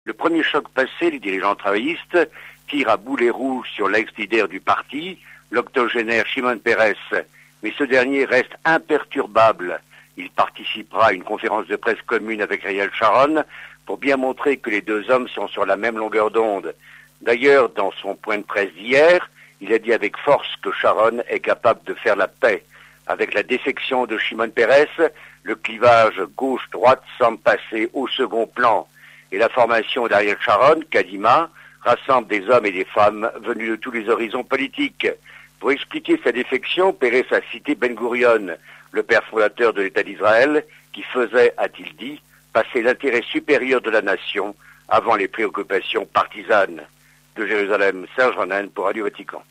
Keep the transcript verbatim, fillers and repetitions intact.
Le premier choc passé, les dirigeants travaillistes tirent à boulet rouge sur l'ex-leader du parti, l'octogénaire Shimon Peres. Mais ce dernier reste imperturbable. Il participera à une conférence de presse commune avec Ariel Sharon pour bien montrer que les deux hommes sont sur la même longueur d'onde. D'ailleurs, dans son point de presse d'hier, il a dit avec force que Sharon est capable de faire la paix. Avec la défection de Shimon Peres, le clivage gauche-droite semble passer au second plan. Et la formation d'Ariel Sharon, Kadima, rassemble des hommes et des femmes venus de tous les horizons politiques. Pour expliquer sa défection, Peres a cité Ben Gurion, le père fondateur de l'État d'Israël, qui faisait, a-t-il dit, passer l'intérêt supérieur de la nation avant les préoccupations partisanes. De Jérusalem, Serge Ronen pour Radio Vatican.